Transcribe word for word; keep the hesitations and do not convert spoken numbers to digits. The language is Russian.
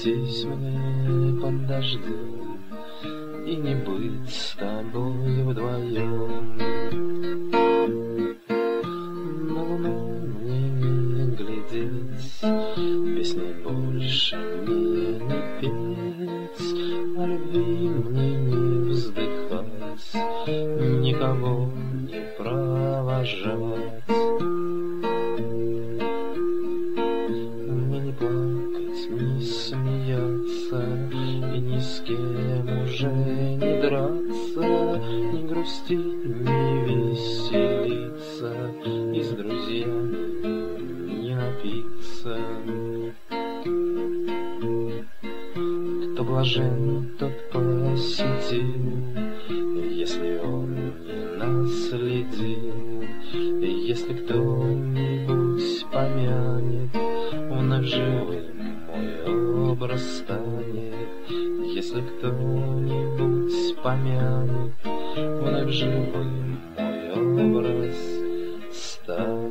обойтись мне под дождем и не быть с тобой вдвоем. На луну мне не глядеть, песни больше мне не петь, о любви мне не вздыхать, никого не провожать. Мне не плакать, не смеяться и ни с кем уже не драться, не грустить, не веселиться и с друзьями не напиться. Кто блажен, тот посетил, если он не наследил, если кто-нибудь помянет, вновь живым мой образ станет. Если кто-нибудь помянет, вновь живым мой образ станет.